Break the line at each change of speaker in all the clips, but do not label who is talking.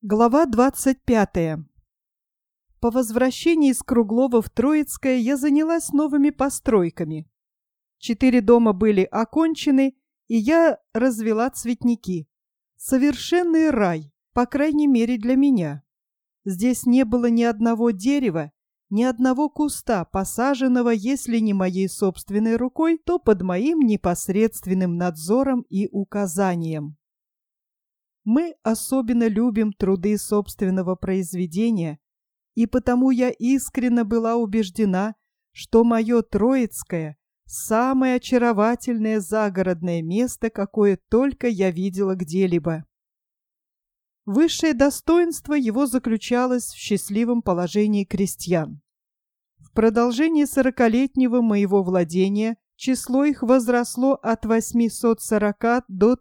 Глава 25. По возвращении из Круглова в Троицкое я занялась новыми постройками. 4 дома были окончены, и я развела цветники. Совершенный рай, по крайней мере для меня. Здесь не было ни одного дерева, ни одного куста, посаженного, если не моей собственной рукой, то под моим непосредственным надзором и указанием. Мы особенно любим труды собственного произведения, и потому я искренне была убеждена, что мое Троицкое – самое очаровательное загородное место, какое только я видела где-либо. Высшее достоинство его заключалось в счастливом положении крестьян. В продолжении 40-летнего моего владения число их возросло от 840 до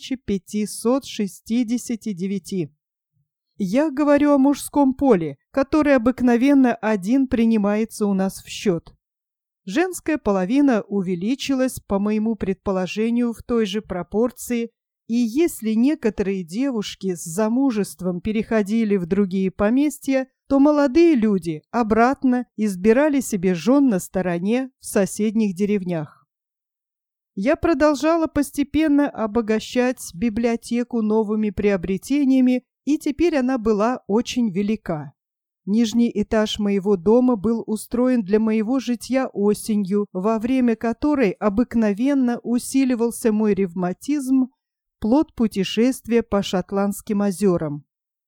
1569. Я говорю о мужском поле, который обыкновенно один принимается у нас в счет. Женская половина увеличилась, по моему предположению, в той же пропорции, и если некоторые девушки с замужеством переходили в другие поместья, то молодые люди обратно избирали себе жен на стороне в соседних деревнях. Я продолжала постепенно обогащать библиотеку новыми приобретениями, и теперь она была очень велика. Нижний этаж моего дома был устроен для моего житья осенью, во время которой обыкновенно усиливался мой ревматизм, плод путешествия по Шотландским озерам.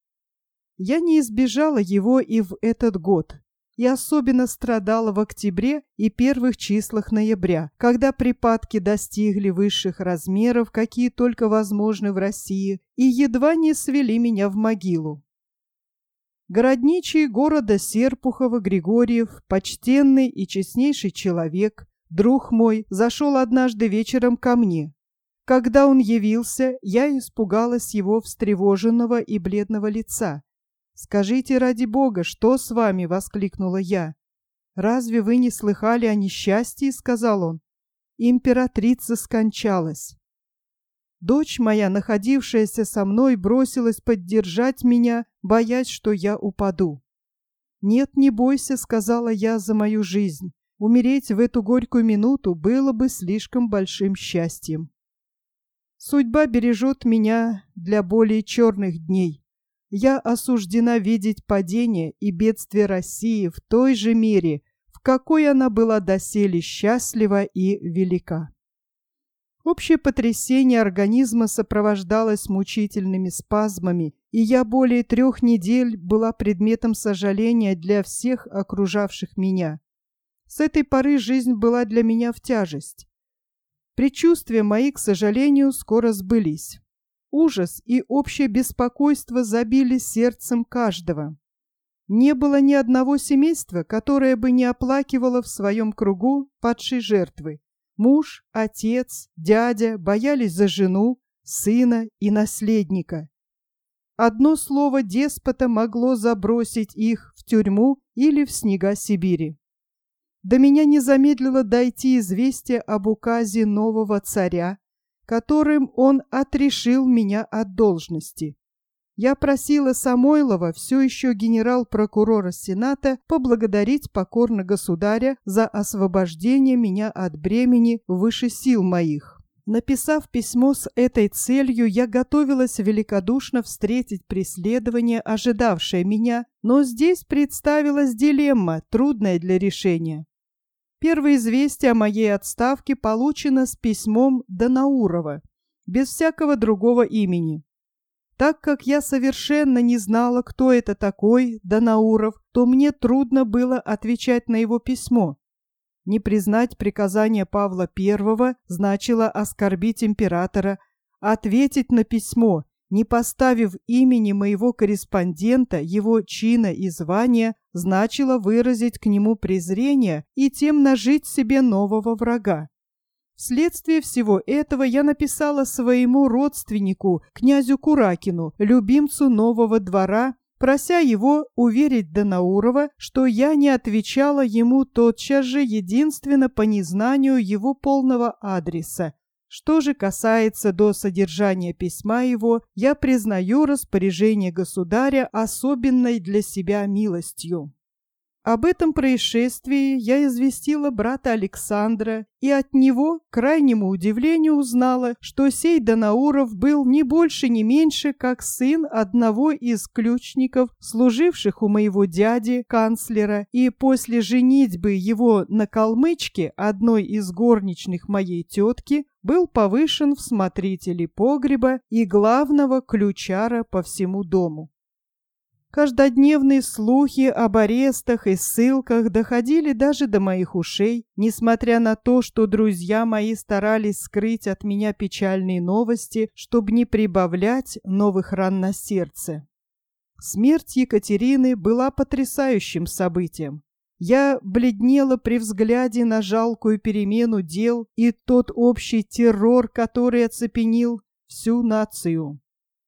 Я не избежала его и в этот год, и особенно страдала в октябре и первых числах ноября, когда припадки достигли высших размеров, какие только возможны в России, и едва не свели меня в могилу. Городничий города Серпухова Григорьев, почтенный и честнейший человек, друг мой, зашел однажды вечером ко мне. Когда он явился, я испугалась его встревоженного и бледного лица. «Скажите, ради Бога, что с вами?» — воскликнула я. «Разве вы не слыхали о несчастье?» — сказал он. «Императрица скончалась». Дочь моя, находившаяся со мной, бросилась поддержать меня, боясь, что я упаду. «Нет, не бойся», — сказала я, — «за мою жизнь. Умереть в эту горькую минуту было бы слишком большим счастьем. Судьба бережет меня для более черных дней. Я осуждена видеть падение и бедствие России в той же мере, в какой она была доселе счастлива и велика». Общее потрясение организма сопровождалось мучительными спазмами, и я более 3 недель была предметом сожаления для всех окружавших меня. С этой поры жизнь была для меня в тяжесть. Предчувствия мои, к сожалению, скоро сбылись. Ужас и общее беспокойство забили сердцем каждого. Не было ни одного семейства, которое бы не оплакивало в своем кругу падшей жертвы. Муж, отец, дядя боялись за жену, сына и наследника. Одно слово деспота могло забросить их в тюрьму или в снега Сибири. До меня не замедлило дойти известие об указе нового царя, которым он отрешил меня от должности. Я просила Самойлова, все еще генерал-прокурора Сената, поблагодарить покорно государя за освобождение меня от бремени выше сил моих. Написав письмо с этой целью, я готовилась великодушно встретить преследование, ожидавшее меня, но здесь представилась дилемма, трудная для решения. Первое известие о моей отставке получено с письмом Данаурова, без всякого другого имени. Так как я совершенно не знала, кто это такой, Данауров, то мне трудно было отвечать на его письмо. Не признать приказания Павла I значило оскорбить императора, а ответить на письмо, не поставив имени моего корреспондента, его чина и звания, значило выразить к нему презрение и тем нажить себе нового врага. Вследствие всего этого я написала своему родственнику, князю Куракину, любимцу нового двора, прося его уверить Данаурова, что я не отвечала ему тотчас же единственно по незнанию его полного адреса, Что же касается до содержания письма его, я признаю распоряжение государя особенной для себя милостью. Об этом происшествии я известила брата Александра, и от него, к крайнему удивлению, узнала, что сей Данауров был ни больше ни меньше, как сын одного из ключников, служивших у моего дяди, канцлера, и после женитьбы его на калмычке, одной из горничных моей тетки, был повышен в смотрители погреба и главного ключара по всему дому. Каждодневные слухи об арестах и ссылках доходили даже до моих ушей, несмотря на то, что друзья мои старались скрыть от меня печальные новости, чтобы не прибавлять новых ран на сердце. Смерть Екатерины была потрясающим событием. Я бледнела при взгляде на жалкую перемену дел и тот общий террор, который оцепенил всю нацию.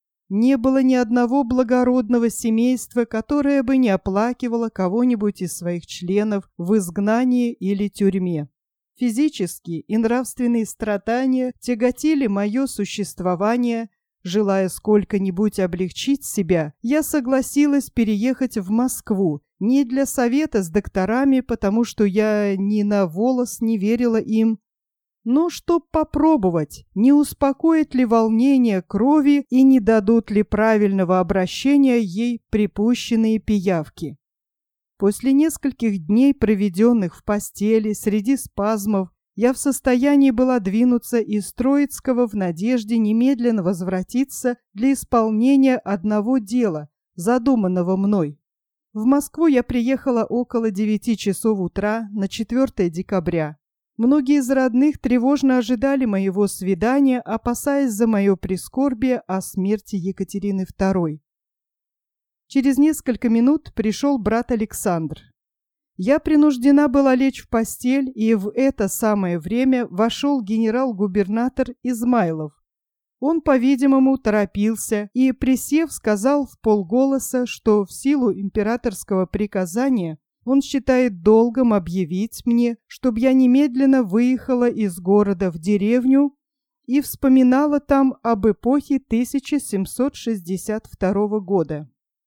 Не было ни одного благородного семейства, которое бы не оплакивало кого-нибудь из своих членов в изгнании или тюрьме. Физические и нравственные страдания тяготили мое существование. Желая сколько-нибудь облегчить себя, я согласилась переехать в Москву, не для совета с докторами, потому что я ни на волос не верила им, но чтоб попробовать, не успокоит ли волнение крови и не дадут ли правильного обращения ей припущенные пиявки. После нескольких дней, проведенных в постели среди спазмов, я в состоянии была двинуться из Троицкого в надежде немедленно возвратиться для исполнения одного дела, задуманного мной. В Москву я приехала около 9 часов утра на 4 декабря. Многие из родных тревожно ожидали моего свидания, опасаясь за мое прискорбие о смерти Екатерины II. Через несколько минут пришел брат Александр. Я принуждена была лечь в постель, и в это самое время вошел генерал-губернатор Измайлов. Он, по-видимому, торопился и, присев, сказал вполголоса, что в силу императорского приказания он считает долгом объявить мне, чтобы я немедленно выехала из города в деревню и вспоминала там об эпохе 1762 года.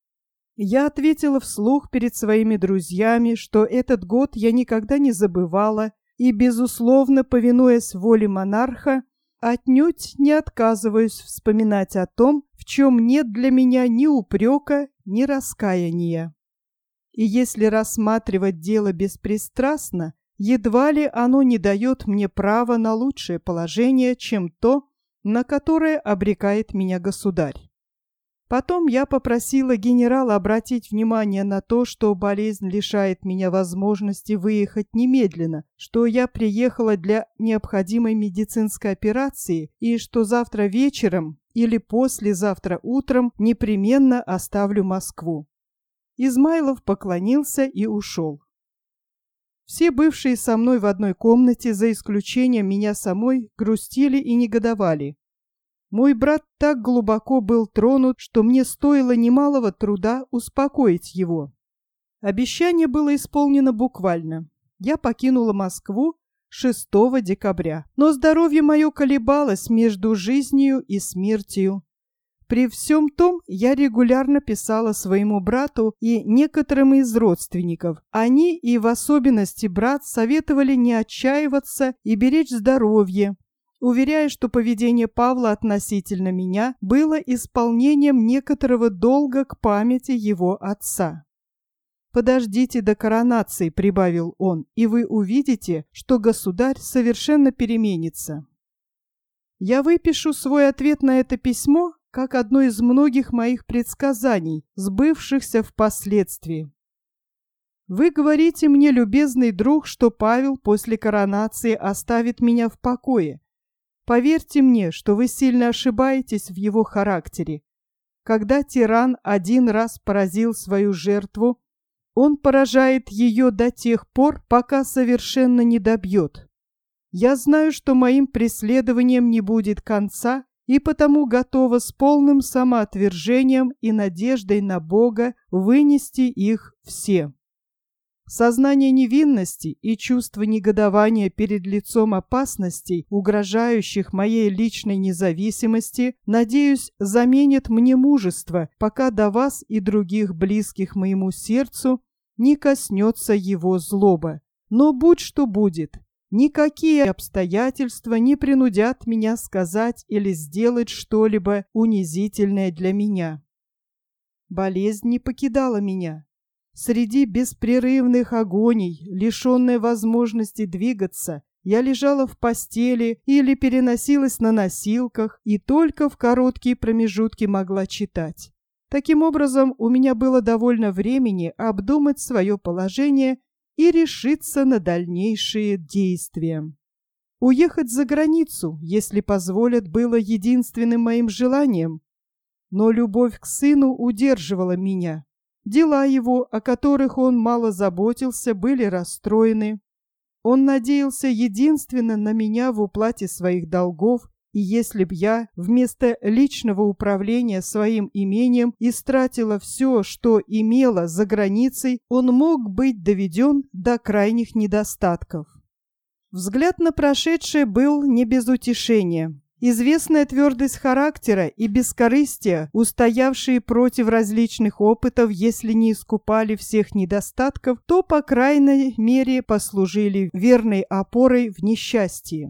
Я ответила вслух перед своими друзьями, что этот год я никогда не забывала и, безусловно, повинуясь воле монарха, отнюдь не отказываюсь вспоминать о том, в чем нет для меня ни упрека, ни раскаяния. И если рассматривать дело беспристрастно, едва ли оно не дает мне права на лучшее положение, чем то, на которое обрекает меня государь. Потом я попросила генерала обратить внимание на то, что болезнь лишает меня возможности выехать немедленно, что я приехала для необходимой медицинской операции и что завтра вечером или послезавтра утром непременно оставлю Москву. Измайлов поклонился и ушел. Все бывшие со мной в одной комнате, за исключением меня самой, грустили и негодовали. Мой брат так глубоко был тронут, что мне стоило немалого труда успокоить его. Обещание было исполнено буквально. Я покинула Москву 6 декабря, но здоровье мое колебалось между жизнью и смертью. При всем том, я регулярно писала своему брату и некоторым из родственников. Они, и в особенности брат, советовали не отчаиваться и беречь здоровье, уверяя, что поведение Павла относительно меня было исполнением некоторого долга к памяти его отца. «Подождите до коронации», — прибавил он, — «и вы увидите, что государь совершенно переменится». Я выпишу свой ответ на это письмо как одно из многих моих предсказаний, сбывшихся впоследствии. Вы говорите мне, любезный друг, что Павел после коронации оставит меня в покое. Поверьте мне, что вы сильно ошибаетесь в его характере. Когда тиран один раз поразил свою жертву, он поражает ее до тех пор, пока совершенно не добьет. Я знаю, что моим преследованием не будет конца, и потому готова с полным самоотвержением и надеждой на Бога вынести их все. Сознание невинности и чувство негодования перед лицом опасностей, угрожающих моей личной независимости, надеюсь, заменят мне мужество, пока до вас и других близких моему сердцу не коснется его злоба. Но будь что будет, никакие обстоятельства не принудят меня сказать или сделать что-либо унизительное для меня. Болезнь не покидала меня. Среди беспрерывных агоний, лишенной возможности двигаться, я лежала в постели или переносилась на носилках и только в короткие промежутки могла читать. Таким образом, у меня было довольно времени обдумать свое положение и решиться на дальнейшие действия. Уехать за границу, если позволят, было единственным моим желанием, но любовь к сыну удерживала меня. Дела его, о которых он мало заботился, были расстроены. Он надеялся единственно на меня в уплате своих долгов, и если б я вместо личного управления своим имением истратила все, что имела за границей, он мог быть доведен до крайних недостатков. Взгляд на прошедшее был не без утешения. Известная твердость характера и бескорыстие, устоявшие против различных опытов, если не искупали всех недостатков, то, по крайней мере, послужили верной опорой в несчастье.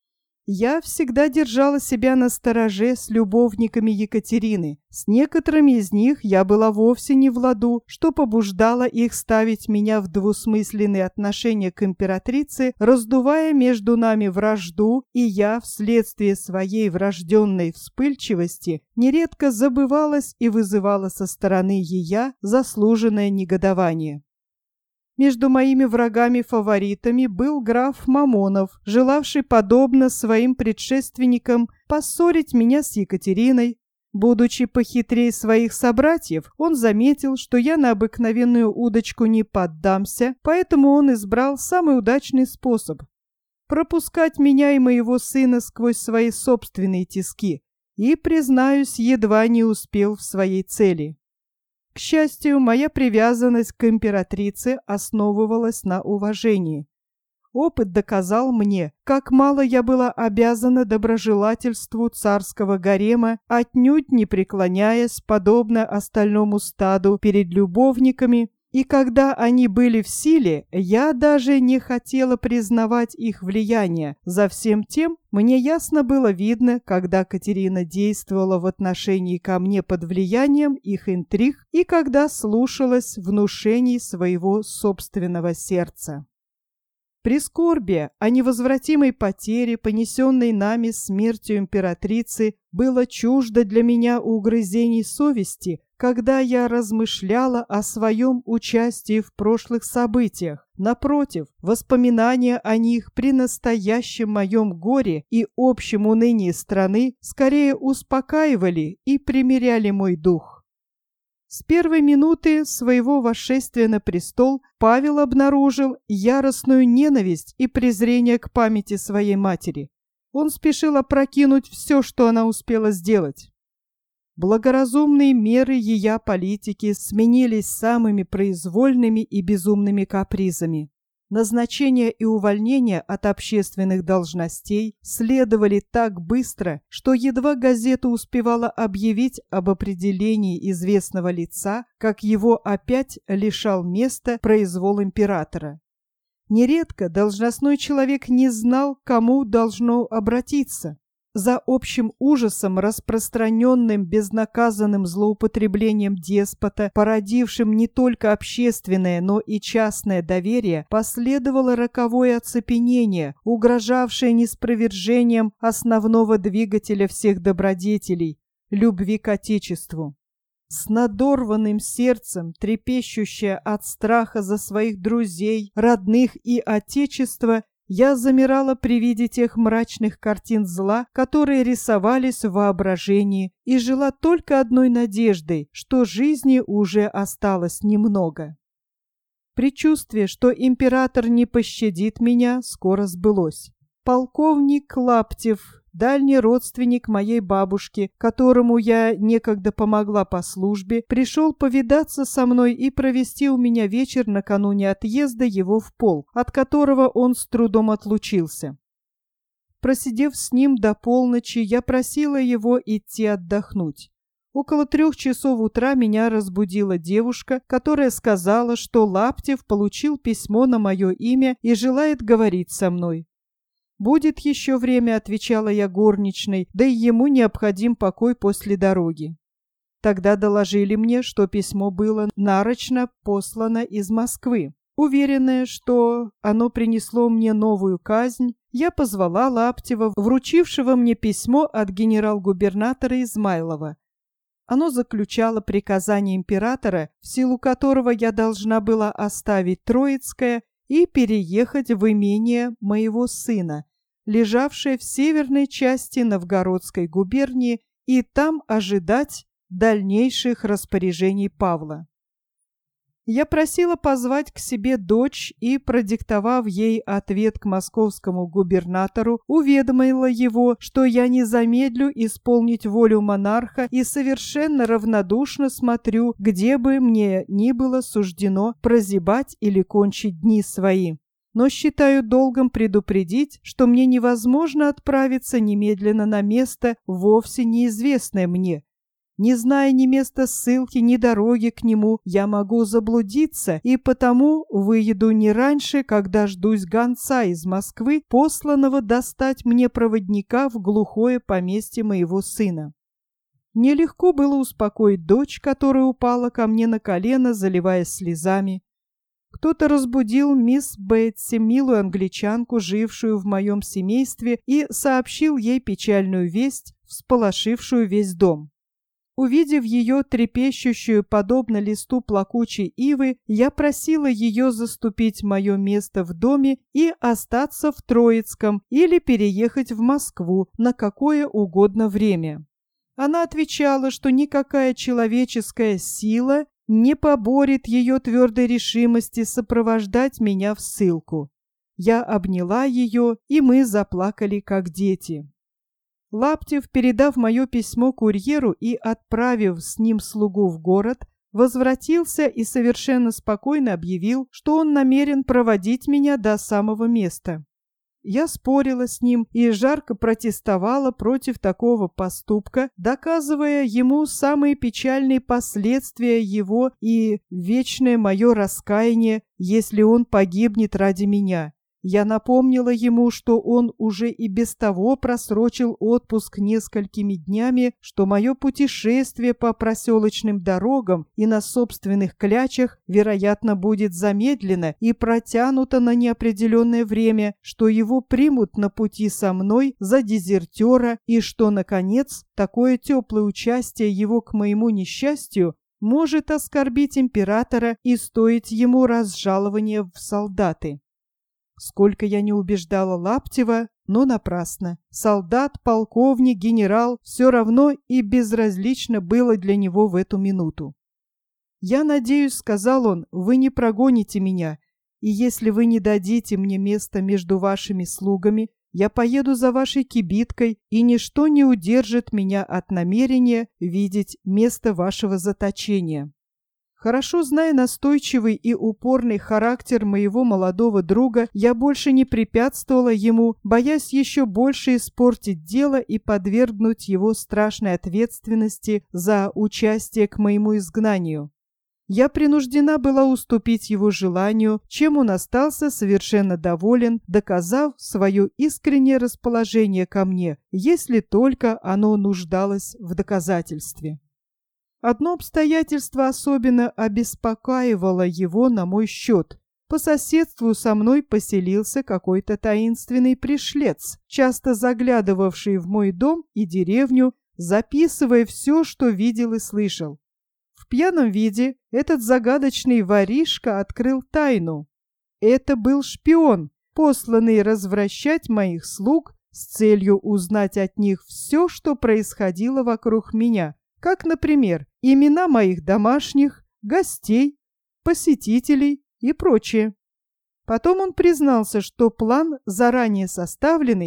Я всегда держала себя настороже с любовниками Екатерины. С некоторыми из них я была вовсе не в ладу, что побуждало их ставить меня в двусмысленные отношения к императрице, раздувая между нами вражду, и я, вследствие своей врожденной вспыльчивости, нередко забывалась и вызывала со стороны ея заслуженное негодование. Между моими врагами-фаворитами был граф Мамонов, желавший, подобно своим предшественникам, поссорить меня с Екатериной. Будучи похитрее своих собратьев, он заметил, что я на обыкновенную удочку не поддамся, поэтому он избрал самый удачный способ – пропускать меня и моего сына сквозь свои собственные тиски, и, признаюсь, едва не успел в своей цели. К счастью, моя привязанность к императрице основывалась на уважении. Опыт доказал мне, как мало я была обязана доброжелательству царского гарема, отнюдь не преклоняясь, подобно остальному стаду, перед любовниками, и когда они были в силе, я даже не хотела признавать их влияние. За всем тем мне ясно было видно, когда Катерина действовала в отношении ко мне под влиянием их интриг и когда слушалась внушений своего собственного сердца. Прискорбие о невозвратимой потере, понесенной нами смертью императрицы, было чуждо для меня угрызений совести, когда я размышляла о своем участии в прошлых событиях. Напротив, воспоминания о них при настоящем моем горе и общем унынии страны скорее успокаивали и примиряли мой дух. С первой минуты своего восшествия на престол Павел обнаружил яростную ненависть и презрение к памяти своей матери. Он спешил опрокинуть все, что она успела сделать. Благоразумные меры ея политики сменились самыми произвольными и безумными капризами. Назначения и увольнения от общественных должностей следовали так быстро, что едва газета успевала объявить об определении известного лица, как его опять лишал места произвол императора. Нередко должностной человек не знал, к кому должно обратиться. За общим ужасом, распространенным безнаказанным злоупотреблением деспота, породившим не только общественное, но и частное доверие, последовало роковое оцепенение, угрожавшее неспровержением основного двигателя всех добродетелей – любви к Отечеству. С надорванным сердцем, трепещущая от страха за своих друзей, родных и Отечество, я замирала при виде тех мрачных картин зла, которые рисовались в воображении, и жила только одной надеждой, что жизни уже осталось немного. Предчувствие, что император не пощадит меня, скоро сбылось. Полковник Лаптев дальний родственник моей бабушки, которому я некогда помогла по службе, пришел повидаться со мной и провести у меня вечер накануне отъезда его в полк, от которого он с трудом отлучился. Просидев с ним до полночи, я просила его идти отдохнуть. Около 3 часов утра меня разбудила девушка, которая сказала, что Лаптев получил письмо на мое имя и желает говорить со мной. «Будет еще время», — отвечала я горничной, «да и ему необходим покой после дороги». Тогда доложили мне, что письмо было нарочно послано из Москвы. Уверенная, что оно принесло мне новую казнь, я позвала Лаптева, вручившего мне письмо от генерал-губернатора Измайлова. Оно заключало приказание императора, в силу которого я должна была оставить Троицкое и переехать в имение моего сына, лежавшее в северной части Новгородской губернии, и там ожидать дальнейших распоряжений Павла. Я просила позвать к себе дочь и, продиктовав ей ответ к московскому губернатору, уведомила его, что я не замедлю исполнить волю монарха и совершенно равнодушно смотрю, где бы мне ни было суждено прозябать или кончить дни свои. Но считаю долгом предупредить, что мне невозможно отправиться немедленно на место, вовсе неизвестное мне. Не зная ни места ссылки, ни дороги к нему, я могу заблудиться, и потому выеду не раньше, как дождусь гонца из Москвы, посланного достать мне проводника в глухое поместье моего сына. Нелегко было успокоить дочь, которая упала ко мне на колено, заливаясь слезами. Кто-то разбудил мисс Бетси, милую англичанку, жившую в моем семействе, и сообщил ей печальную весть, всполошившую весь дом. Увидев ее трепещущую, подобно листу плакучей ивы, я просила ее заступить мое место в доме и остаться в Троицком или переехать в Москву на какое угодно время. Она отвечала, что никакая человеческая сила не поборет ее твердой решимости сопровождать меня в ссылку. Я обняла ее, и мы заплакали, как дети. Лаптев, передав мое письмо курьеру и отправив с ним слугу в город, возвратился и совершенно спокойно объявил, что он намерен проводить меня до самого места. Я спорила с ним и жарко протестовала против такого поступка, доказывая ему самые печальные последствия его и вечное мое раскаяние, если он погибнет ради меня. Я напомнила ему, что он уже и без того просрочил отпуск несколькими днями, что мое путешествие по проселочным дорогам и на собственных клячах, вероятно, будет замедлено и протянуто на неопределенное время, что его примут на пути со мной за дезертера и что, наконец, такое теплое участие его к моему несчастью может оскорбить императора и стоить ему разжалования в солдаты. Сколько я не убеждала Лаптева, но напрасно. Солдат, полковник, генерал — все равно и безразлично было для него в эту минуту. «Я надеюсь, — сказал он, — вы не прогоните меня, и если вы не дадите мне места между вашими слугами, я поеду за вашей кибиткой, и ничто не удержит меня от намерения видеть место вашего заточения». Хорошо зная настойчивый и упорный характер моего молодого друга, я больше не препятствовала ему, боясь еще больше испортить дело и подвергнуть его страшной ответственности за участие к моему изгнанию. Я принуждена была уступить его желанию, чем он остался совершенно доволен, доказав свое искреннее расположение ко мне, если только оно нуждалось в доказательстве. Одно обстоятельство особенно обеспокоивало его на мой счет. По соседству со мной поселился какой-то таинственный пришлец, часто заглядывавший в мой дом и деревню, записывая все, что видел и слышал. В пьяном виде этот загадочный воришка открыл тайну. Это был шпион, посланный развращать моих слуг с целью узнать от них все, что происходило вокруг меня. Как, например, имена моих домашних, гостей, посетителей и прочее. Потом он признался, что план, заранее составленный,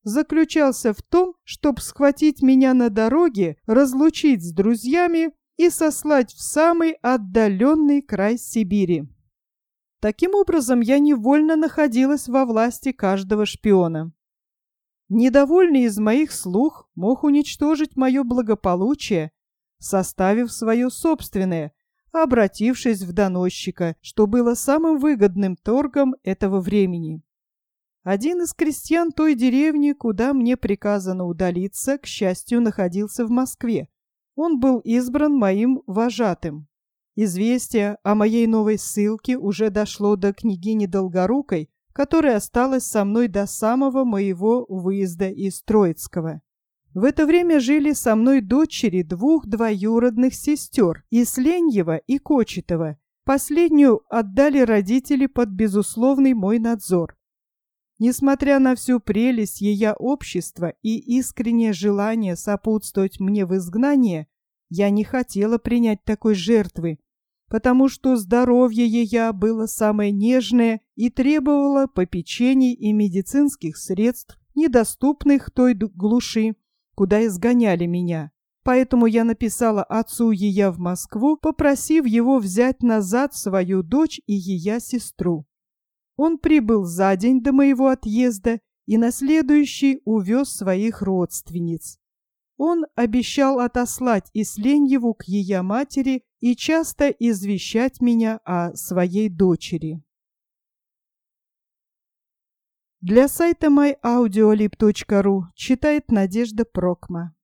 заключался в том, чтобы схватить меня на дороге, разлучить с друзьями и сослать в самый отдаленный край Сибири. Таким образом, я невольно находилась во власти каждого шпиона. Недовольный из моих слуг мог уничтожить мое благополучие, составив свое собственное, обратившись в доносчика, что было самым выгодным торгом этого времени. Один из крестьян той деревни, куда мне приказано удалиться, к счастью, находился в Москве. Он был избран моим вожатым. Известие о моей новой ссылке уже дошло до княгини Долгорукой, которая осталась со мной до самого моего выезда из Троицкого. В это время жили со мной дочери двух двоюродных сестер, Исленьева и Кочетова. Последнюю отдали родители под безусловный мой надзор. Несмотря на всю прелесть ее общества и искреннее желание сопутствовать мне в изгнании, я не хотела принять такой жертвы, потому что здоровье ее было самое нежное и требовало попечений и медицинских средств, недоступных той глуши, куда изгоняли меня. Поэтому я написала отцу ее в Москву, попросив его взять назад свою дочь и ее сестру. Он прибыл за день до моего отъезда и на следующий увез своих родственниц. Он обещал отослать Исленьеву к ее матери и часто извещать меня о своей дочери. Для сайта myaudioLib.ru читает Надежда Прокма.